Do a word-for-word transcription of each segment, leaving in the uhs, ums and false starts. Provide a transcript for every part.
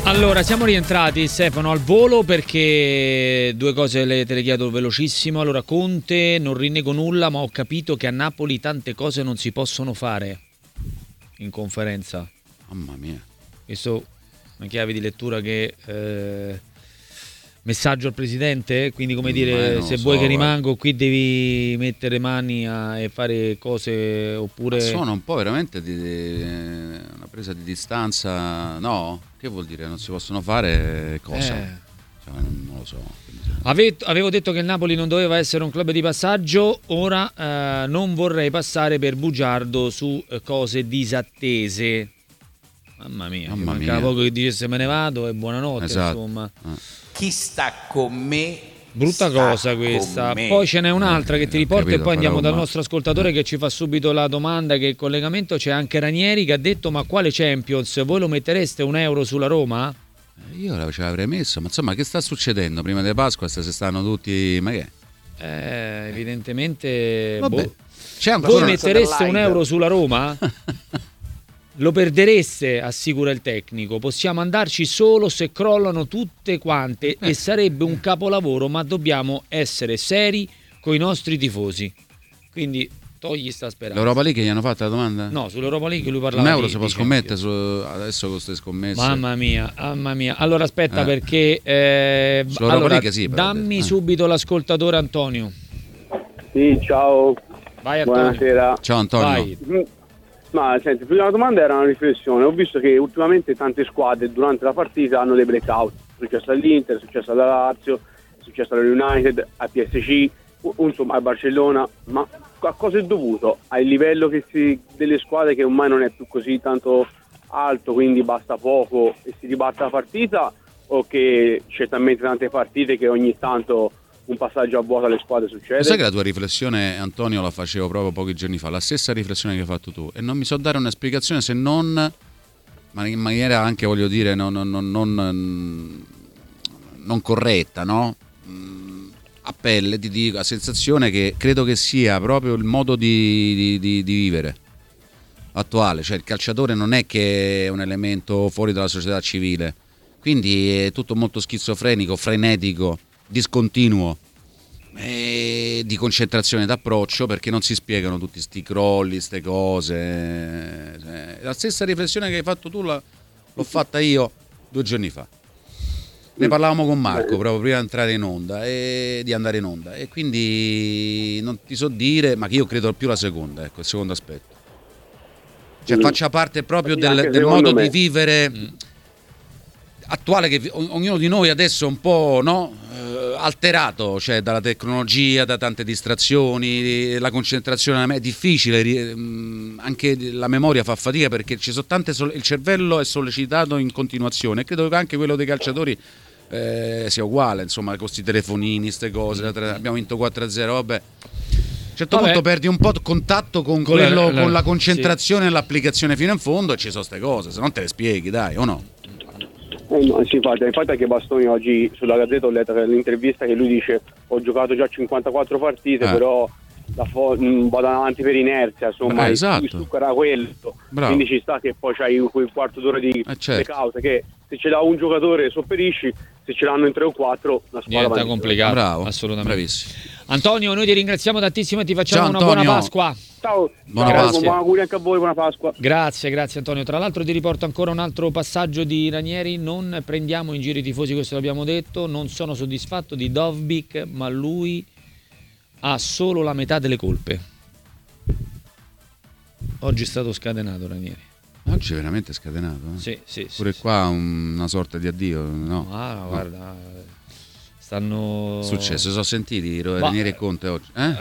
Allora, siamo rientrati, Stefano, al volo, perché due cose le, te le chiedo velocissimo. Allora, Conte, non rinnego nulla, ma ho capito che a Napoli tante cose non si possono fare in conferenza. Mamma mia. Questo una chiave di lettura che... Eh, messaggio al presidente, quindi come dire, se so, vuoi che guarda. rimango qui devi mettere mani a, e fare cose, oppure... Ma sono un po' veramente di, di, una presa di distanza, no? Che vuol dire non si possono fare cosa? Eh. Cioè, non, non lo so. Ave- avevo detto che il Napoli non doveva essere un club di passaggio, ora eh, non vorrei passare per bugiardo su eh, cose disattese. Mamma mia, Mamma mancava mia. poco che dicesse me ne vado e buonanotte, Esatto. insomma. Eh. Chi sta con me? Brutta sta cosa questa. con me. Poi ce n'è un'altra che ti Eh, ho riporto capito, e poi andiamo farò dal una- nostro ascoltatore che ci fa subito la domanda, che il collegamento c'è anche Ranieri che ha detto: ma quale Champions? Voi lo mettereste un euro sulla Roma? Io ce l'avrei messo, ma insomma che sta succedendo? Prima di Pasqua se stanno tutti... Ma che è? Eh, evidentemente Vabbè. boh. C'è Voi ancora... mettereste un euro sulla Roma? Lo perdereste, assicura il tecnico. Possiamo andarci solo se crollano tutte quante e sarebbe un capolavoro, ma dobbiamo essere seri coi nostri tifosi. Quindi togli sta speranza. L'Europa League gli hanno fatto la domanda? No, sull'Europa League lui parlava Un euro di- si può di scommettere Champions. su... adesso con queste scommesse? Mamma mia, mamma mia. Allora aspetta Eh. perché eh, Sull'Europa allora, League sì, però. dammi Eh. subito l'ascoltatore Antonio. Sì, ciao, Vai Antonio. buonasera. Ciao Antonio. Vai. Mm, Ma senti, prima la domanda era una riflessione. Ho visto che ultimamente tante squadre durante la partita hanno dei blackout. È successo all'Inter, è successo alla Lazio, è successo alla United, a P S C, u- insomma a Barcellona. Ma a cosa è dovuto? Al livello che si, delle squadre che ormai non è più così tanto alto, quindi basta poco e si dibatte la partita, o che c'è talmente tante partite che ogni tanto un passaggio a vuoto alle squadre succede? Sai che la tua riflessione, Antonio, la facevo proprio pochi giorni fa, la stessa riflessione che hai fatto tu, e non mi so dare una spiegazione se non, ma in maniera anche, voglio dire, non, non, non, non, non corretta, no? Mm, a pelle, ti dico, la sensazione che credo che sia proprio il modo di, di, di, di vivere attuale, cioè il calciatore non è che è un elemento fuori dalla società civile, quindi è tutto molto schizofrenico, frenetico, discontinuo, e di concentrazione d'approccio, perché non si spiegano tutti sti crolli, ste cose. Cioè, la stessa riflessione che hai fatto tu la, l'ho fatta io due giorni fa. Ne parlavamo con Marco proprio prima di entrare in onda e di andare in onda, e quindi non ti so dire, ma che io credo più la seconda, ecco, il secondo aspetto. Cioè Mm. faccia parte proprio Sì, del, anche del secondo modo me. di vivere attuale, che vi- ognuno di noi adesso è un po', no, eh, alterato, cioè dalla tecnologia, da tante distrazioni, la concentrazione è difficile, ri- mh, anche la memoria fa fatica, perché ci sono tante sol- il cervello è sollecitato in continuazione, e credo che anche quello dei calciatori eh, sia uguale, insomma, con questi telefonini, queste cose. La tre- abbiamo vinto quattro a zero, vabbè. A un certo Vabbè. punto perdi un po' di contatto con, Con la- quello, la- con la concentrazione e l'applicazione fino in fondo, e ci sono queste cose, se non te le spieghi, dai, o no? Eh no, sì, infatti, infatti anche Bastoni oggi sulla Gazzetta ho letto l'intervista che lui dice: ho giocato già cinquantaquattro partite, Eh. però da fo- mh, vado avanti per inerzia, insomma, Eh, il- esatto. il succo era quello. Bravo. Quindi ci sta che poi c'hai quel quarto d'ora di Eh, certo. cause, che se ce l'ha un giocatore sopperisci, se ce l'hanno in tre o quattro la squadra va Diventa in complicato. Bravo, Assolutamente. bravissimo. Antonio, noi ti ringraziamo tantissimo e ti facciamo Ciao, una buona Antonio. Pasqua. Ciao, Buona ciao, Pasqua. buon auguri anche a voi, buona Pasqua. Grazie, grazie Antonio. Tra l'altro ti riporto ancora un altro passaggio di Ranieri: non prendiamo in giro i tifosi, questo l'abbiamo detto, non sono soddisfatto di Dovbyk, ma lui ha solo la metà delle colpe. Oggi è stato scatenato Ranieri. Oggi è veramente scatenato. Eh? Sì, sì, Pure sì, qua un- una sorta di addio, no? sì. Ah, no, guarda, stanno... È successo, si sono sentiti Ma- Ranieri e Conte oggi. Eh?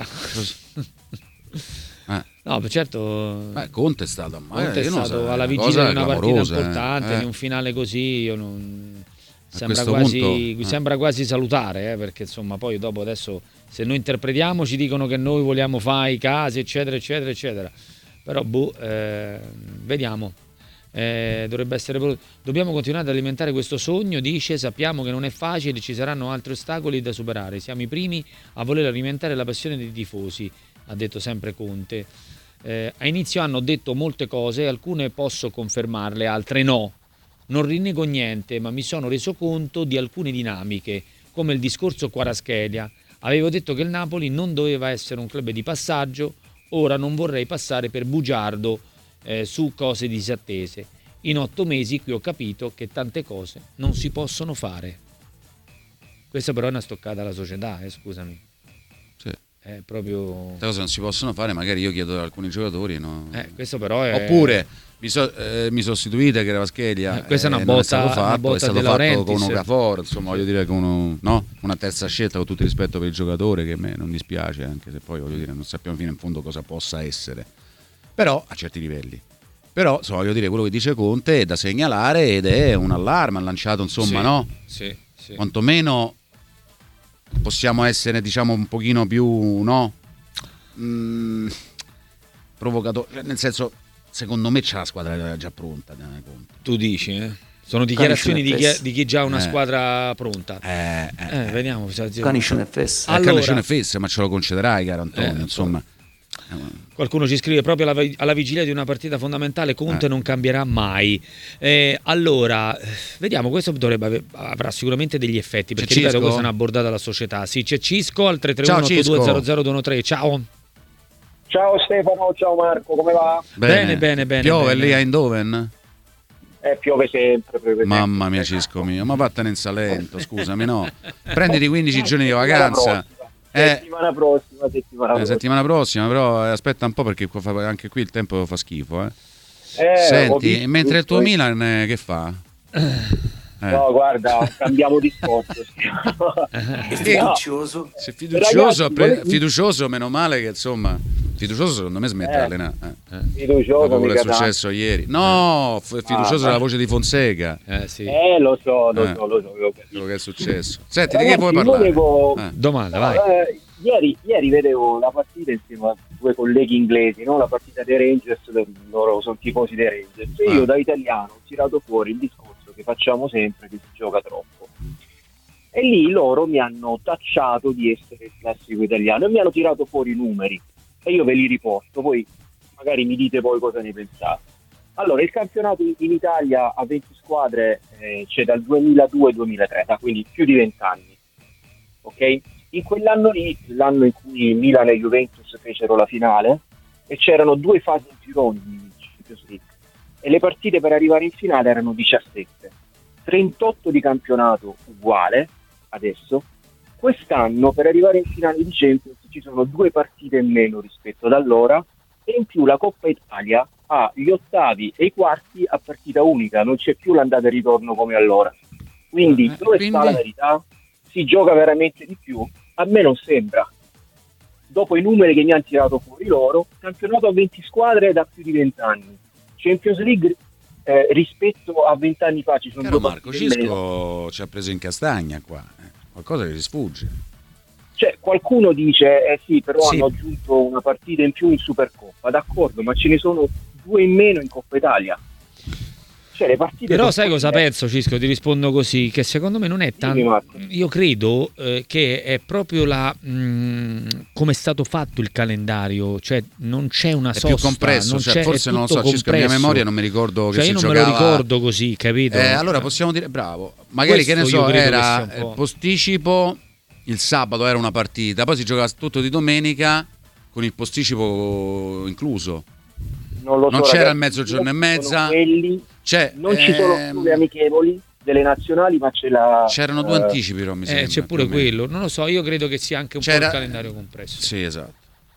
Eh, No, beh, certo... beh, Conte è stato, ma Conte è io non stato so, alla è vigilia cosa di una partita clamorosa, eh. importante, Eh. di un finale così, io non... Sembra questo quasi, punto, eh. sembra quasi salutare, eh, perché insomma poi dopo adesso se noi interpretiamo ci dicono che noi vogliamo fare i casi, eccetera, eccetera, eccetera. Però boh, eh, vediamo. Eh, dovrebbe essere dobbiamo continuare ad alimentare questo sogno, dice. Sappiamo che non è facile, ci saranno altri ostacoli da superare, siamo i primi a voler alimentare la passione dei tifosi, ha detto sempre Conte. Eh, a inizio anno ho detto molte cose, alcune posso confermarle, altre no. Non rinnego niente, ma mi sono reso conto di alcune dinamiche, come il discorso Kvaratskhelia. Avevo detto che il Napoli non doveva essere un club di passaggio, ora non vorrei passare per bugiardo eh, su cose disattese. In otto mesi qui ho capito che tante cose non si possono fare. Questa però è una stoccata alla società, eh, scusami. Sì. È proprio... Queste cose non si possono fare, magari io chiedo ad alcuni giocatori, no? Eh, questo però è... Oppure mi, so, eh, mi sostituite che era Vaschelia, eh, questa è una eh, botta, non è stato fatto, una botta è stato De fatto Laurentiis. con un Okafor, insomma, voglio dire, con uno, no? Una terza scelta, con tutto il rispetto per il giocatore, che a me non dispiace, anche se poi voglio dire non sappiamo fino in fondo cosa possa essere, però a certi livelli. Però insomma, voglio dire, quello che dice Conte è da segnalare ed è un allarme, ha lanciato, insomma, sì, no? Sì, sì. Quantomeno possiamo essere, diciamo, un pochino più, no? Mm, provocatori, nel senso, secondo me c'è la squadra già pronta. Conte. Tu dici, eh? Sono dichiarazioni di chi, di chi già ha una Eh. squadra pronta. Eh, eh, Eh, vediamo. Canicione fesse. Allora, Allora, ce ne fesse, ma ce lo concederai, caro Antonio, Eh, insomma. qualcuno ci scrive proprio alla, alla vigilia di una partita fondamentale Conte Eh. non cambierà mai. Eh, allora, vediamo, questo dovrebbe ave- avrà sicuramente degli effetti, perché C'è ripeto, Cisco? questa è una bordata alla società. Sì, c'è Cisco al tre tre Ciao, uno otto due Cisco. zero zero due uno tre. Ciao. Ciao Stefano, ciao Marco, come va? Bene, bene, bene, Piove bene. lì a Eindhoven? Eh, piove sempre. piove Mamma sempre. mia, Cisco mio, ma vattene in Salento, scusami, no. Prenditi quindici giorni di vacanza. Eh, Settimana prossima, settimana eh, prossima. settimana prossima, però eh, aspetta un po' perché qua fa- anche qui il tempo fa schifo, eh. Eh, ho Senti, visto- mentre il tuo visto- Milan eh, che fa? Eh. No, guarda, cambiamo discorso. È fiducioso. Sei fiducioso, Ragazzi, pre- volevo- fiducioso, meno male che insomma, fiducioso secondo me smette Eh. di allenare. Eh. Fiducioso, Dopo quello che è mica successo ieri. No, f- fiducioso Ah, della eh. voce di Fonseca, Eh, sì. Eh, lo so, lo Eh. so, lo so. lo so. quello che è successo. Senti, di Ragazzi, che vuoi parlare? volevo- Eh. Domanda, vai. Eh, ieri, ieri vedevo la partita insieme a due colleghi inglesi, no? La partita dei Rangers, loro sono tifosi dei Rangers. E io Ah. da italiano ho tirato fuori il discorso che facciamo sempre, che si gioca troppo. E lì loro mi hanno tacciato di essere il classico italiano e mi hanno tirato fuori i numeri. E io ve li riporto, poi magari mi dite poi cosa ne pensate. Allora, il campionato in Italia a venti squadre eh, c'è dal duemiladue duemilatré, da quindi più di venti anni. Ok? In quell'anno lì, l'anno in cui Milan e Juventus fecero la finale, e c'erano due fasi in gironi di Champions League, e le partite per arrivare in finale erano diciassette. trentotto di campionato uguale, adesso. Quest'anno per arrivare in finale di Champions ci sono due partite in meno rispetto ad allora, e in più la Coppa Italia ha gli ottavi e i quarti a partita unica, non c'è più l'andata e ritorno come allora. Quindi Eh, dove quindi- sta la verità? Si gioca veramente di più? A me non sembra. Dopo i numeri che mi hanno tirato fuori loro, campionato a venti squadre da più di venti anni. Champions League eh, rispetto a venti anni fa ci sono Caro due Marco, partite in meno. Cisco ci ha preso in castagna qua, eh. Qualcosa che gli sfugge. Cioè, qualcuno dice, eh sì, però Sì. hanno aggiunto una partita in più in Supercoppa, d'accordo, ma ce ne sono due in meno in Coppa Italia. Cioè, le partite Però sono sai cosa quelle. penso, Cisco? Ti rispondo così, che secondo me non è Dimmi, tanto... Marco. Io credo eh, che è proprio la mh, come è stato fatto il calendario, cioè non c'è una È sosta, più compresso, non cioè, c'è, forse è non lo tutto so, Cisco, a mia compresso. memoria non mi ricordo che Cioè si io non giocava. me lo ricordo così, capito? Eh, allora possiamo dire, bravo, magari che ne Questo so, io credo che era sia un po'. eh, posticipo, il sabato era una partita, poi si giocava tutto di domenica con il posticipo incluso. Non, lo non so, c'era ragazzi, il mezzogiorno e sono mezza. quelli- Cioè, non ci sono ehm, più le amichevoli delle nazionali, ma c'è la... c'erano due eh, anticipi, però mi Eh, sembra. c'è pure più o meno. quello, non lo so, io credo che sia anche un C'era- po' il calendario compresso. Sì, esatto.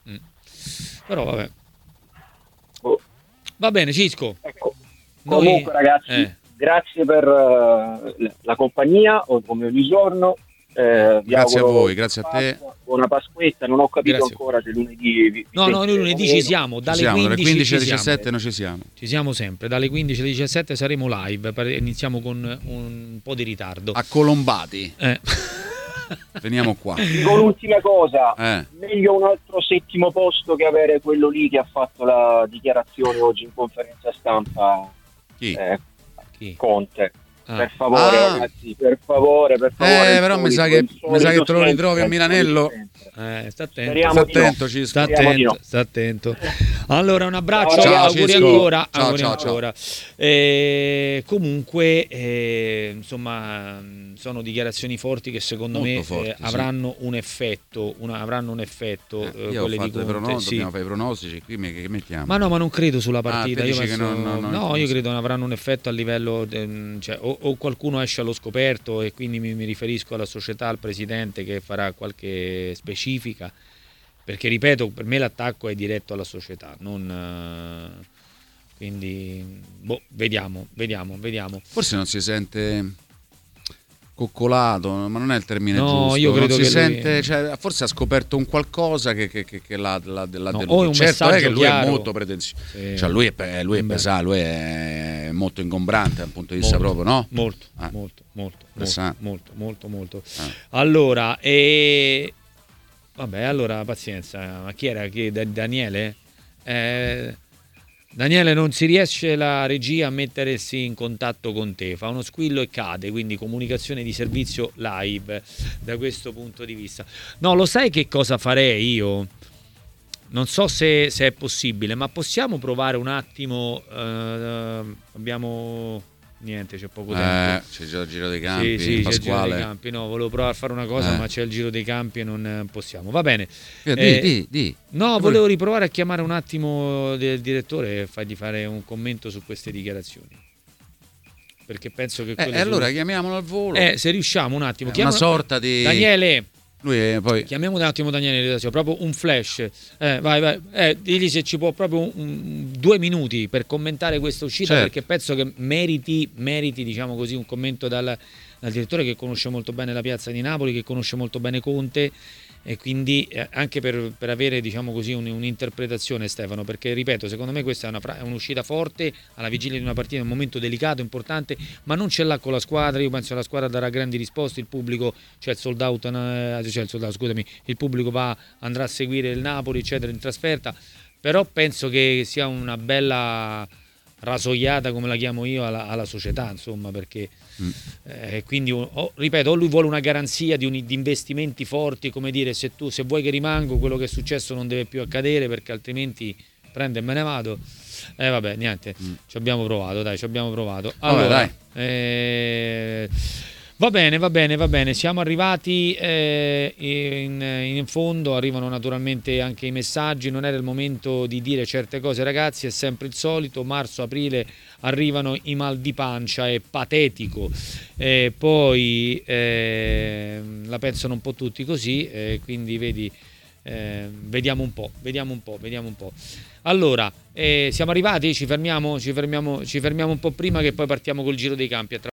Però vabbè. boh. Va bene, Cisco. Ecco, Noi- comunque ragazzi, eh. grazie per eh, la compagnia, o come ogni giorno. Eh, vi Grazie a auguro voi, grazie a te. Pasqua, buona Pasquetta, non ho capito Grazie. ancora se lunedì... vi- No, vi no, noi sentiremo lunedì meno. ci siamo, Ci dalle siamo, dalle quindici, quindici alle ci siamo. diciassette noi ci siamo. Ci siamo sempre, dalle quindici alle diciassette saremo live, per- iniziamo con un po' di ritardo. A Colombati, Eh. veniamo qua. Dico un'ultima cosa, Eh. meglio un altro settimo posto che avere quello lì che ha fatto la dichiarazione oggi in conferenza stampa, Chi? eh, Chi? Conte. Ah. Per favore Ah. ragazzi, per favore, per favore. Eh, il però mi solito- sa che, il mi sa che solito te lo ritrovi a senso, il Milanello solito senso. Eh, sta attento. Speriamo Sta di no. attento, Cisco. Sta Speriamo di attento, no. sta attento. Allora, un abbraccio, Ciao, auguri Cisco. ancora, Ciao, auguri ciao, ciao. ancora. Eh, comunque, eh, insomma, mh, sono dichiarazioni forti che secondo Molto me forti, eh, sì. avranno un effetto, una- avranno un effetto. Eh, eh, io ho quelle fatto di i Conte, pronostici, sì. dobbiamo fare i pronostici, qui mi- che mettiamo? Ma no, ma non credo sulla Ah, partita. te io dici che penso- non- non- non no, io influenza. credo non avranno un effetto a livello, de- cioè, o, o qualcuno esce allo scoperto e quindi mi, mi riferisco alla società, al presidente che farà qualche specifica, perché ripeto, per me l'attacco è diretto alla società, non, eh, quindi boh, vediamo, vediamo, vediamo. Forse non si sente coccolato, ma non è il termine No, giusto. io credo non si che lui- sente, cioè, forse ha scoperto un qualcosa che, che, che, che l'ha, l'ha, l'ha No, deluso. o è un Certo è messaggio che lui chiaro. è molto pretenzioso, Sì. cioè, lui è, pe- lui è Beh. pesato, lui è molto ingombrante dal punto di vista Molto, proprio, no? Molto, Ah. molto, molto, molto, Interessante. molto, molto, molto. Ah. Allora, e... vabbè, allora pazienza, ma chi era? Chi? Da- Daniele? Eh, Daniele, non si riesce la regia a mettersi in contatto con te, fa uno squillo e cade, quindi comunicazione di servizio live da questo punto di vista. No, lo sai che cosa farei io? Non so se, se è possibile, ma possiamo provare un attimo, eh, abbiamo... niente, c'è poco tempo. Eh, c'è già il giro dei campi, Sì, sì, c'è il giro Pasquale. dei campi. No, volevo provare a fare una cosa, Eh. ma c'è il giro dei campi e non eh, possiamo. Va bene. Eh, di, Eh, di, di. No, volevo riprovare a chiamare un attimo del direttore e fargli fare un commento su queste dichiarazioni. Perché penso che Eh, quelle e allora su- chiamiamolo al volo. Eh, se riusciamo un attimo. È chiama- una sorta di... Daniele, Lui è poi... chiamiamo un attimo Daniele in redazione, proprio un flash. Eh, vai, vai. Eh, digli se ci può proprio un- un- due minuti per commentare questa uscita, Certo. perché penso che meriti, meriti, diciamo così, un commento dal, dal direttore che conosce molto bene la piazza di Napoli, che conosce molto bene Conte, e quindi eh, anche per, per avere, diciamo così, un- un'interpretazione, Stefano, perché ripeto, secondo me questa è, una fra- è un'uscita forte alla vigilia di una partita, in un momento delicato, importante, ma non ce l'ha con la squadra. Io penso che la squadra darà grandi risposte, il pubblico, cioè il sold out, eh, cioè il sold out, scusami, il pubblico va, andrà a seguire il Napoli, eccetera, in trasferta, però penso che sia una bella rasoiata, come la chiamo io, alla, alla società, insomma, perché Mm. eh, quindi o, ripeto, o lui vuole una garanzia di, un, di investimenti forti, come dire, se tu se vuoi che rimango, quello che è successo non deve più accadere, perché altrimenti prendo e me ne vado. Eh vabbè, niente, Mm. ci abbiamo provato, dai, ci abbiamo provato. Vabbè, Allora, dai. eh, va bene, va bene, va bene, siamo arrivati eh, in, in fondo, arrivano naturalmente anche i messaggi, non era il momento di dire certe cose, ragazzi, è sempre il solito, marzo, aprile arrivano i mal di pancia, è patetico, eh, poi eh, la pensano un po' tutti così, eh, quindi vedi, eh, vediamo un po', vediamo un po', vediamo un po'. Allora, eh, siamo arrivati, ci fermiamo, ci fermiamo, ci fermiamo un po' prima che poi partiamo col giro dei campi.